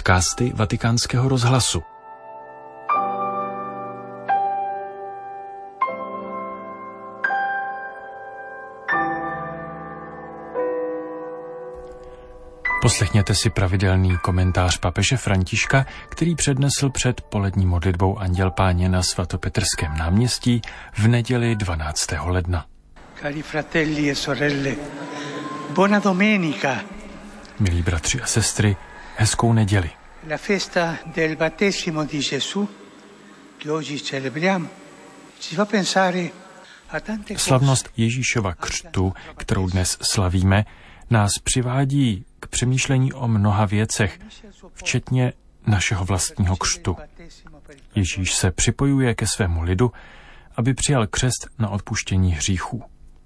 podcasty Vatikánského rozhlasu. Poslechněte si pravidelný komentář papeže Františka, který přednesl před polední modlitbou Anděl Páně na svatopetrském náměstí v neděli 12. ledna. Cari fratelli e sorelle, buona domenica. Milí bratři a sestry, hezkou neděli. La festa del battesimo di Gesù, che oggi celebriamo, ci fa pensare a tante cose. Slavnost Ježíšova křtu, kterou dnes slavíme, nás přivádí k přemýšlení o mnoha věcech, včetně našeho vlastního křtu. Ježíš se připojuje ke svému lidu, aby přijal křest na odpuštění hříchů.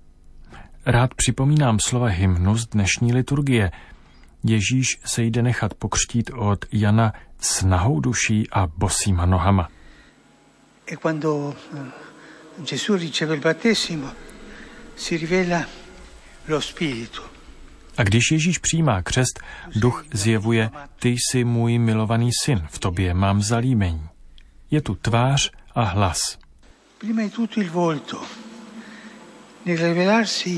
Rád připomínám slova hymnu z dnešní liturgie. Ježíš se jde nechat pokřtít od Jana s nahou duší a bosýma nohama. E quando Gesù riceve il battesimo, si rivela lo Spirito. A když Ježíš přijímá křest, duch zjevuje: ty jsi můj milovaný syn, v tobě mám zalíbení. Je tu tvář a hlas. Prima di tutto il volto, nel rivelarsi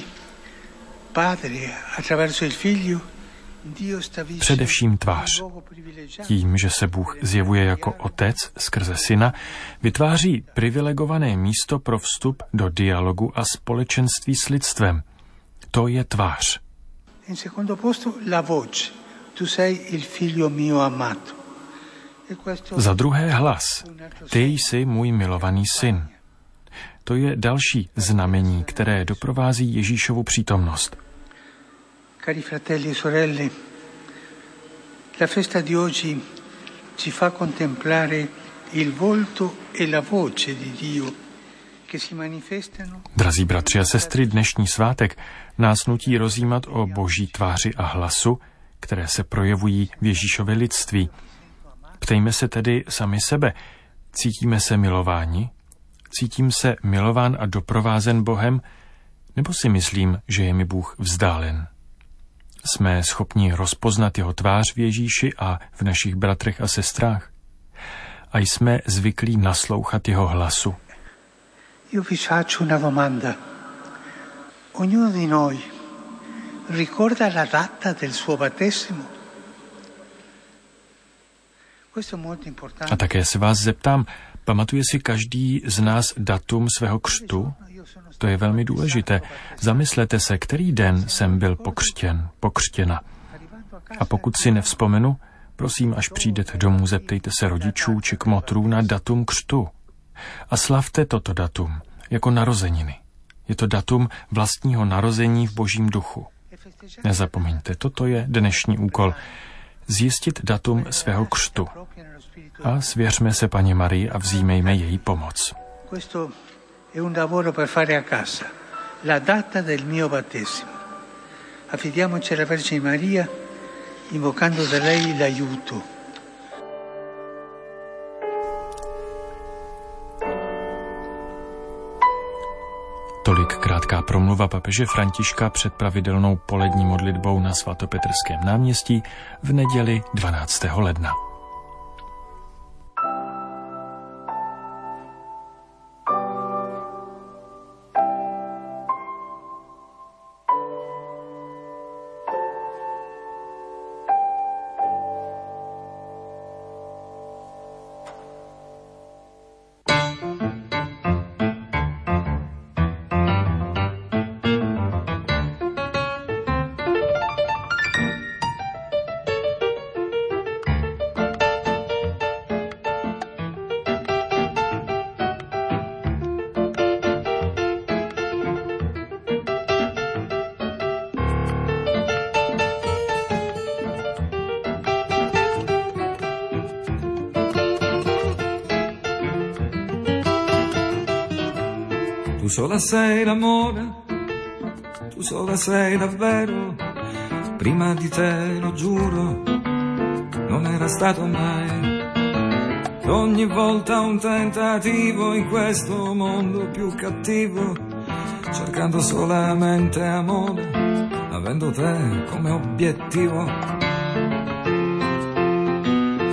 Padre attraverso il Figlio, Dio sta vicino. Především tvář. Tím, že se Bůh zjevuje jako Otec skrze Syna, vytváří privilegované místo pro vstup do dialogu a společenství s lidstvem. To je tvář. In secondo posto la voce. Tu sei il figlio mio amato. Za druhé hlas. Ty jsi můj milovaný syn. To je další znamení, které doprovází Ježíšovu přítomnost. Cari fratelli e sorelle, la festa di oggi ci fa contemplare il volto e la voce di Dio che si manifestano. Drazí bratři a sestry, dnešní svátek nás nutí rozjímat o Boží tváři a hlasu, které se projevují v Ježíšově lidství. Ptejme se tedy sami sebe. Cítíme se milováni? Cítím se milován a doprovázen Bohem? Nebo si myslím, že je mi Bůh vzdálen? Jsme schopni rozpoznat jeho tvář v Ježíši a v našich bratrech a sestrách? A jsme zvyklí naslouchat jeho hlasu? Io vi faccio una domanda. Ognuno di noi ricorda la data del suo battesimo? Questo è molto importante. A také se vás zeptám, pamatuje si každý z nás datum svého křtu? To je velmi důležité. Zamyslete se, který den jsem byl pokřtěna. A pokud si nevzpomenu, prosím, až přijdete domů, zeptejte se rodičů či kmotrů na datum křtu. A slavte toto datum jako narozeniny. Je to datum vlastního narození v Božím duchu. Nezapomeňte, toto je dnešní úkol. Zjistit datum svého křtu. A svěřme se Paně Marii a vzímejme její pomoc. Questo è un lavoro per fare a casa. La data del mio battesimo. Affidiamoci alla Vergine Maria, invocando da lei l'aiuto. Tolik krátká promluva papeže Františka před pravidelnou polední modlitbou na svatopetrském náměstí v neděli 12. ledna. Tu sola sei l'amore, tu sola sei davvero, prima di te lo giuro, non era stato mai. Ogni volta un tentativo in questo mondo più cattivo, cercando solamente amore, avendo te come obiettivo.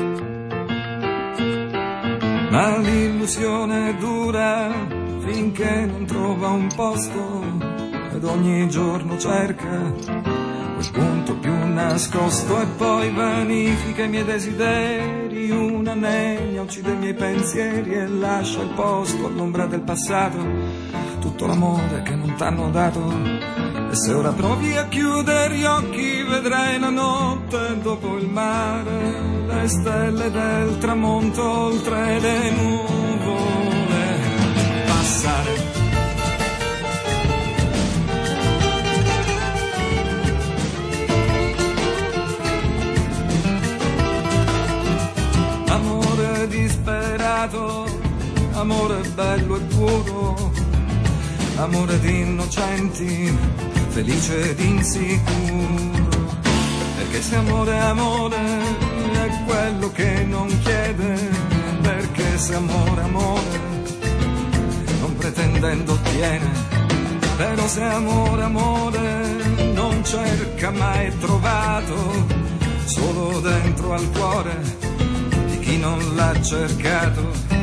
Ma l'illusione dura finché non trova un posto ed ogni giorno cerca quel punto più nascosto e poi vanifica i miei desideri, una nenia uccide i miei pensieri e lascia il posto all'ombra del passato, tutto l'amore che non t'hanno dato. E se ora provi a chiudere gli occhi vedrai la notte dopo il mare, le stelle del tramonto oltre le nuvole passare. Amore disperato, amore bello e puro, amore di innocenti, felice ed insicuro, perché se amore è amore è quello che non chiede, perché se amore è amore non pretendendo ottiene, però se amore è amore non cerca mai trovato, solo dentro al cuore di chi non l'ha cercato.